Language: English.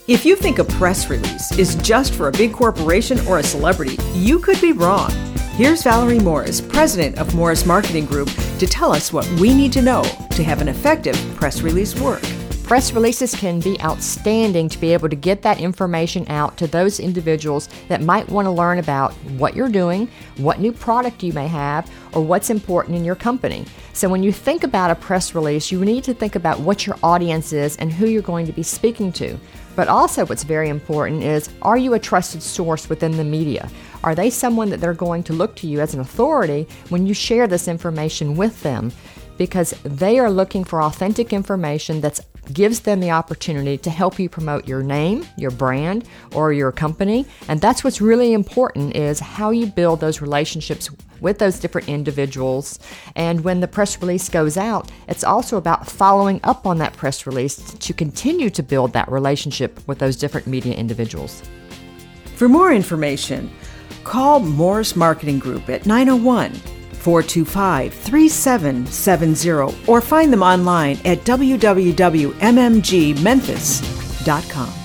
If you think a press release is just for a big corporation or a celebrity, you could be wrong. Here's Valerie Morris, president of Morris Marketing Group, to tell us what we need to know to have an effective press release work. Press releases can be outstanding to be able to get that information out to those individuals that might want to learn about what you're doing, what new product you may have, or what's important in your company. So when you think about a press release, you need to think about what your audience is and who you're going to be speaking to. But also what's very important is, are you a trusted source within the media? Are they someone that they're going to look to you as an authority when you share this information with them? Because they are looking for authentic information that gives them the opportunity to help you promote your name, your brand, or your company. And that's what's really important, is how you build those relationships with those different individuals. And when the press release goes out, it's also about following up on that press release to continue to build that relationship with those different media individuals. For more information, call Morris Marketing Group at 901-425-3770 or find them online at www.mmgmemphis.com.